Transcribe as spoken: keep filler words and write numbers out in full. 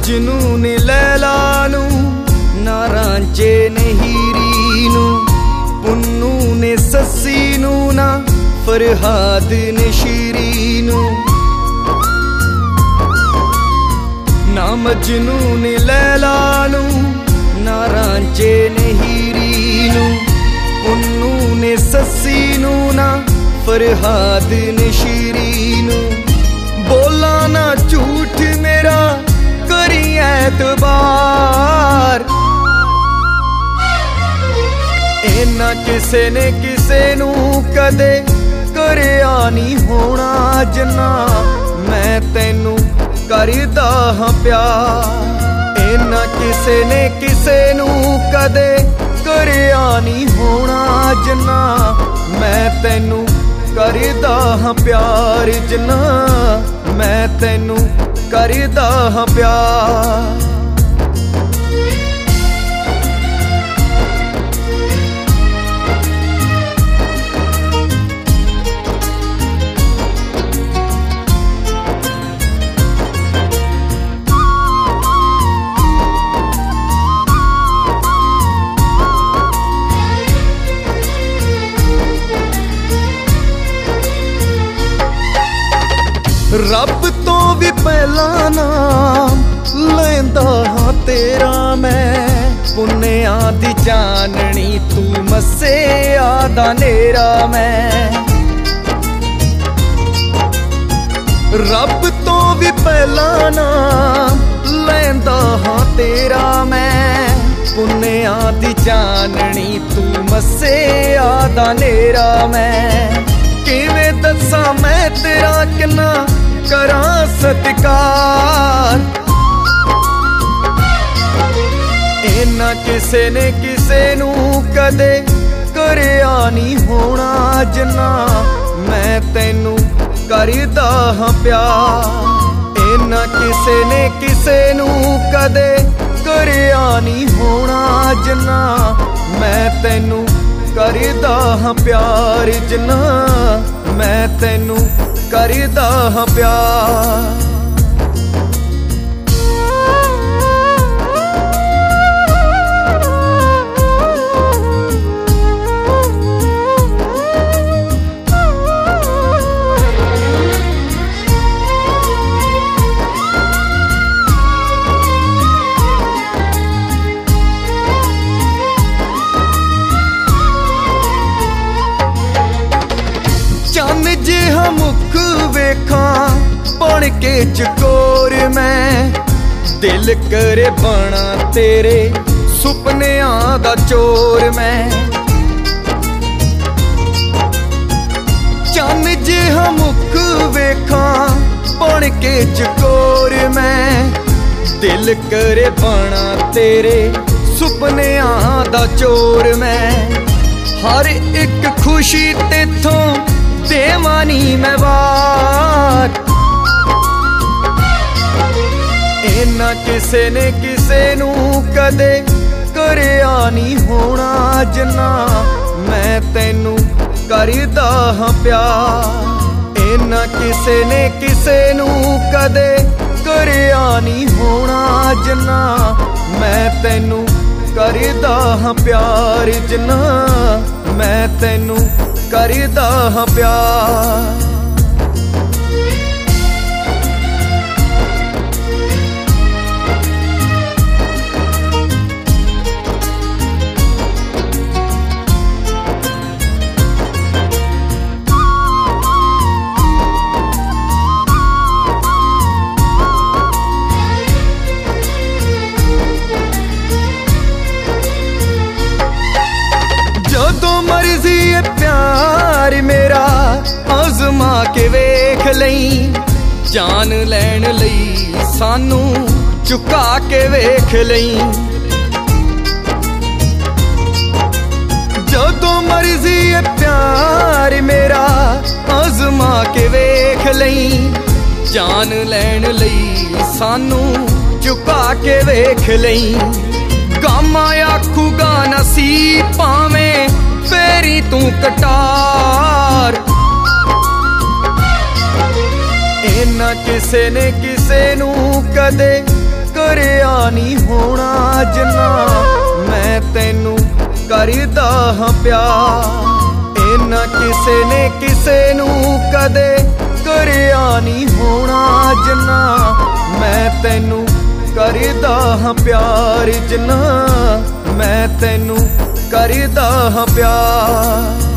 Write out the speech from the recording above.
ਮਜਨੂ ਨੇ ਲੈਲਾ ਨੂੰ, ਨਾ ਰਾਂਝੇ ਨੇ ਹੀਰੀ ਨੂੰ, ਪੁੰਨੂ ਨੇ ਸੱਸੀ ਨੂੰ, ਨਾ ਫਰਹਾਦ ਨੇ ਸ਼ੀਰੀ ਨੂੰ। ਨਾ ਮਜਨੂ ਨੇ ਲੈਲਾ ਨੂੰ, ਨਾ ਰਾਂਝੇ ਨੇ ਹੀਰੀ ਨੂੰ, ਪੁੰਨੂ ਨੇ ਸੱਸੀ ਨੂੰ, ਨਾ ਫਰਹਾਦ ਨੇ ਸ਼ੀਰੀ ਨੂੰ। ਬੋਲਾਂ ਨਾ ਝੂਠ ਮੇਰਾ ਕਰੀ ਐਤਬਾਰ, ਇਨਾ ਕਿਸੇ ਨੇ ਕਿਸੇ ਨੂੰ ਕਦੇ ਕਰਿਆ ਨਹੀਂ ਹੋਣਾ ਜਿੰਨਾ ਮੈਂ ਤੈਨੂੰ ਕਰਦਾ ਹਾਂ ਪਿਆਰ। ਇਨਾ ਕਿਸੇ ਨੇ ਕਿਸੇ ਨੂੰ ਕਦੇ ਕਰਿਆ ਨਹੀਂ ਹੋਣਾ ਜਿੰਨਾ ਮੈਂ ਤੈਨੂੰ ਕਰਦਾ ਹਾਂ ਪਿਆਰ, ਜਿੰਨਾ ਮੈਂ ਤੈਨੂੰ ਕਰਦਾ ਹਾਂ ਪਿਆਰ। ਰੱਬ ਤੋਂ ਵੀ ਪਹਿਲਾਂ ਨਾਮ ਲੈਂਦਾ ਹਾਂ ਤੇਰਾ ਮੈਂ, ਪੁੰਨਿਆਂ ਦੀ ਚਾਨਣੀ ਤੂੰ ਮੱਸਿਆ ਦਾ ਨੇਰਾ ਮੈਂ। ਰੱਬ ਤੋਂ ਵੀ ਪਹਿਲਾਂ ਨਾਮ ਲੈਂਦਾ ਹਾਂ ਤੇਰਾ ਮੈਂ, ਪੁੰਨਿਆਂ ਦੀ ਚਾਨਣੀ ਤੂੰ ਮੱਸਿਆ ਦਾ ਨੇਰਾ ਮੈਂ। ਕਿਵੇਂ ਦੱਸਾਂ ਮੈਂ ਤੇਰਾ ਕਿੰਨਾ ਕਰਾਂ ਸਤਿਕਾਰ, ਇਨਾ ਕਿਸੇ ਨੇ ਕਿਸੇ ਨੂੰ ਕਦੇ ਕਰਿਆ ਨਹੀਂ ਹੋਣਾ ਜਿੰਨਾ ਮੈਂ ਤੈਨੂੰ ਕਰਦਾ ਹਾਂ ਪਿਆਰ। ਇਨਾ ਕਿਸੇ ਨੇ ਕਿਸੇ ਨੂੰ ਕਦੇ ਕਰਿਆ ਨਹੀਂ ਹੋਣਾ ਜਿੰਨਾ ਮੈਂ ਤੈਨੂੰ ਕਰਦਾ ਹਾਂ ਪਿਆਰ, ਜਿੰਨਾ ਮੈਂ ਤੈਨੂੰ ਕਰਦਾ ਹਾਂ ਪਿਆਰ। ਚੰਨ ਜਿਹਾ ਮੁਖ ਵੇਖਾਂ ਬਣ ਕੇ ਚਕੋਰ ਮੈਂ, ਦਿਲ ਕਰੇ ਬਣਾ ਤੇਰੇ ਸੁਪਨਿਆਂ ਦਾ ਚੋਰ ਮੈਂ। ਚੰਨ ਜਿਹਾ ਮੁਖ ਵੇਖਾਂ ਬਣ ਕੇ ਚਕੋਰ ਮੈਂ, ਦਿਲ ਕਰੇ ਬਣਾ ਤੇਰੇ ਸੁਪਨਿਆਂ ਦਾ ਚੋਰ ਮੈਂ। ਹਰ ਇੱਕ ਖੁਸ਼ੀ ਤੇਥੋਂ ਦੇਵਾਂ ਨੀ ਮੈਂ ਵਾਰ, ਇਨਾ ਕਿਸੇ ਨੇ ਕਿਸੇ ਨੂੰ ਕਦੇ ਕਰਿਆ ਨਹੀਂ ਹੋਣਾ ਜਿੰਨਾ ਮੈਂ ਤੈਨੂੰ ਕਰਦਾ ਹਾਂ ਪਿਆਰ। ਇਨਾ ਕਿਸੇ ਨੇ ਕਿਸੇ ਨੂੰ ਕਦੇ ਕਰਿਆ ਨਹੀਂ ਹੋਣਾ ਜਿੰਨਾ ਮੈਂ ਤੈਨੂੰ ਕਰਦਾ ਹਾਂ ਪਿਆਰ, ਜਿੰਨਾ ਮੈਂ ਤੈਨੂੰ ਕਰਦਾ ਹਾਂ ਪਿਆਰ। ਜਦੋਂ ਮਰਜ਼ੀ ਇਹ ਪਿਆਰ ਮੇਰਾ ਅਜ਼ਮਾ ਕੇ ਵੇਖ ਲਈ, ਜਾਨ ਲੈਣ ਲਈ ਸਾਨੂੰ ਝੁਕਾ ਕੇ ਵੇਖ ਲਈ। ਜਦੋਂ ਮਰਜ਼ੀ ਇਹ ਪਿਆਰ ਮੇਰਾ ਅਜ਼ਮਾ ਕੇ ਵੇਖ ਲਈ, ਜਾਨ ਲੈਣ ਲਈ ਸਾਨੂੰ ਝੁਕਾ ਕੇ ਵੇਖ ਲਈ। ਗਮ ਆਖੂਗਾ ਨਸੀਬ ਭਾਵੇਂ ਫੇਰੀ ਤੂੰ ਕਟਾਰ, ਇਨਾ ਕਿਸੇ ਨੇ ਕਿਸੇ ਨੂੰ ਕਦੇ ਕਰਿਆ ਨੀ ਹੋਣਾ ਜਿੰਨਾ ਮੈਂ ਤੈਨੂੰ ਕਰਦਾ ਹਾਂ ਪਿਆਰ। ਇੰਨਾ ਕਿਸੇ ਨੇ ਕਿਸੇ ਨੂੰ ਕਦੇ ਕਰਿਆ ਨੀ ਹੋਣਾ ਜਿੰਨਾ ਮੈਂ ਤੈਨੂੰ ਕਰਦਾ ਹਾਂ ਪਿਆਰ। ਜਿੰਨਾ ਮੈਂ ਤੈਨੂੰ ਕਰਦਾ ਹਾਂ ਪਿਆਰ।